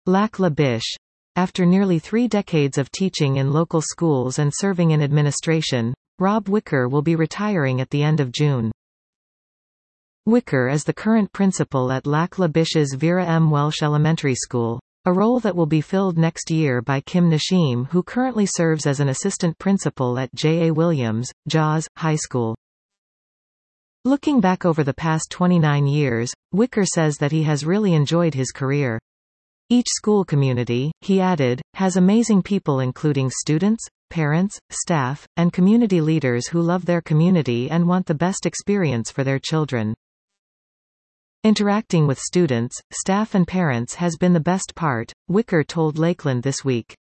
Lac La Biche. After nearly 3 decades of teaching in local schools and serving in administration, Rob Wicker will be retiring at the end of June. Wicker is the current principal at Lac La Biche's Vera M. Welsh Elementary School, a role that will be filled next year by Kim Nashim, who currently serves as an assistant principal at J. A. Williams, Jaws, High School. Looking back over the past 29 years, Wicker says that he has really enjoyed his career. Each school community, he added, has amazing people including students, parents, staff, and community leaders who love their community and want the best experience for their children. Interacting with students, staff and parents has been the best part, Wicker told Lakeland this week.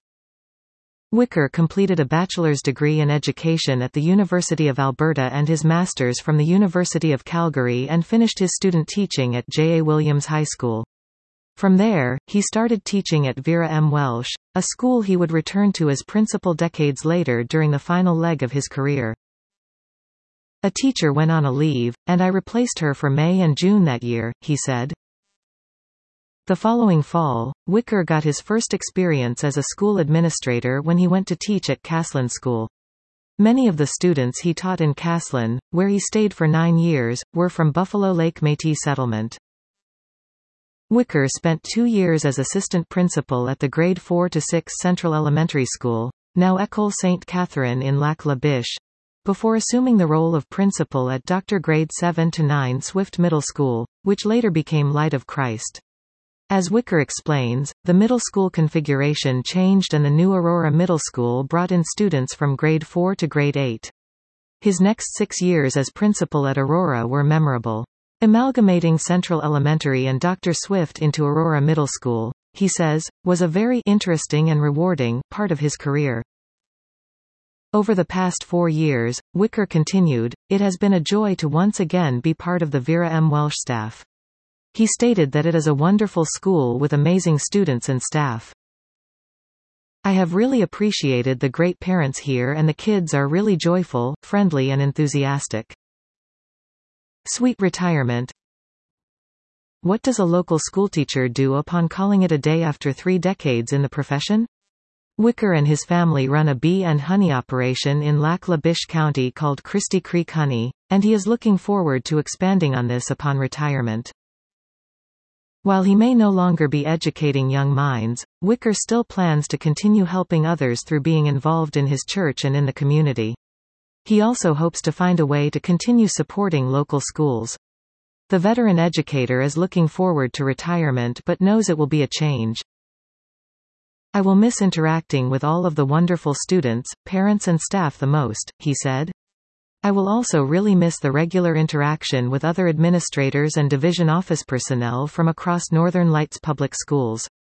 Wicker completed a bachelor's degree in education at the University of Alberta and his master's from the University of Calgary and finished his student teaching at J. A. Williams High School. From there, he started teaching at Vera M. Welsh, a school he would return to as principal decades later during the final leg of his career. A teacher went on a leave, and I replaced her for May and June that year, he said. The following fall, Wicker got his first experience as a school administrator when he went to teach at Caslin School. Many of the students he taught in Caslin, where he stayed for 9 years, were from Buffalo Lake Métis Settlement. Wicker spent 2 years as assistant principal at the grade 4 to 6 Central Elementary School, now École Sainte Catherine in Lac La Biche, before assuming the role of principal at Dr. grade 7 to 9 Swift Middle School, which later became Light of Christ. As Wicker explains, the middle school configuration changed and the new Aurora Middle School brought in students from grade 4 to grade 8. His next 6 years as principal at Aurora were memorable. Amalgamating Central Elementary and Dr. Swift into Aurora Middle School, he says, was a very interesting and rewarding part of his career. Over the past 4 years, Wicker continued, it has been a joy to once again be part of the Vera M. Welsh staff. He stated that it is a wonderful school with amazing students and staff. I have really appreciated the great parents here and the kids are really joyful, friendly and enthusiastic. Sweet retirement. What does a local schoolteacher do upon calling it a day after 3 decades in the profession? Wicker and his family run a bee and honey operation in Lac La Biche County called Christie Creek Honey, and he is looking forward to expanding on this upon retirement. While he may no longer be educating young minds, Wicker still plans to continue helping others through being involved in his church and in the community. He also hopes to find a way to continue supporting local schools. The veteran educator is looking forward to retirement but knows it will be a change. I will miss interacting with all of the wonderful students, parents and staff the most, he said. I will also really miss the regular interaction with other administrators and division office personnel from across Northern Lights Public Schools.